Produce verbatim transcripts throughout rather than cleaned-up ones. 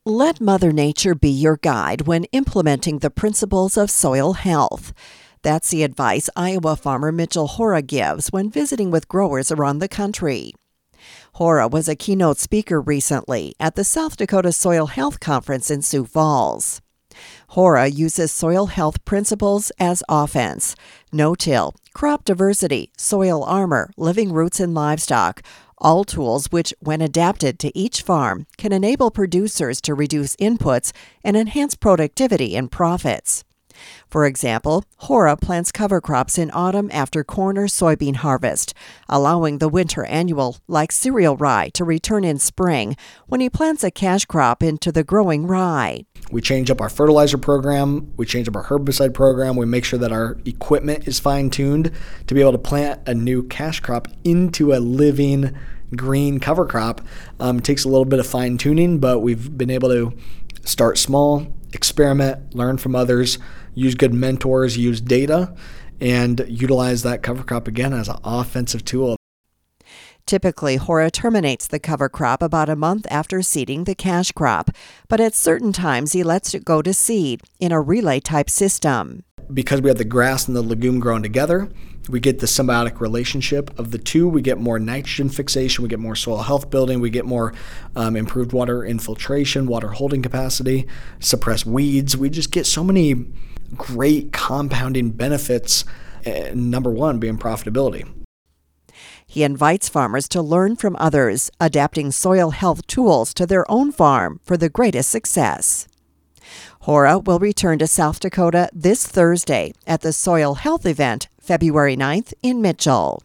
Let Mother Nature be your guide when implementing the principles of soil health. That's the advice Iowa farmer Mitchell Hora gives when visiting with growers around the country. Hora was a keynote speaker recently at the South Dakota Soil Health Conference in Sioux Falls. Hora uses soil health principles as offense: no-till, crop diversity, soil armor, living roots in livestock, all tools which, when adapted to each farm, can enable producers to reduce inputs and enhance productivity and profits. For example, Hora plants cover crops in autumn after corn or soybean harvest, allowing the winter annual like cereal rye to return in spring when he plants a cash crop into the growing rye. We change up our fertilizer program, we change up our herbicide program, we make sure that our equipment is fine-tuned to be able to plant a new cash crop into a living green cover crop. Um, it takes a little bit of fine-tuning, but we've been able to start small, experiment, learn from others, use good mentors, use data, and utilize that cover crop again as an offensive tool. Typically, Hora terminates the cover crop about a month after seeding the cash crop, but at certain times he lets it go to seed in a relay-type system. Because we have the grass and the legume growing together, we get the symbiotic relationship of the two. We get more nitrogen fixation, we get more soil health building, we get more um, improved water infiltration, water holding capacity, suppress weeds. We just get so many great compounding benefits, uh, number one being profitability. He invites farmers to learn from others, adapting soil health tools to their own farm for the greatest success. Hora will return to South Dakota this Thursday at the Soil Health event, February ninth in Mitchell.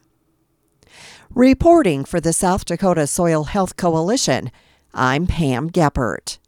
Reporting for the South Dakota Soil Health Coalition, I'm Pam Geppert.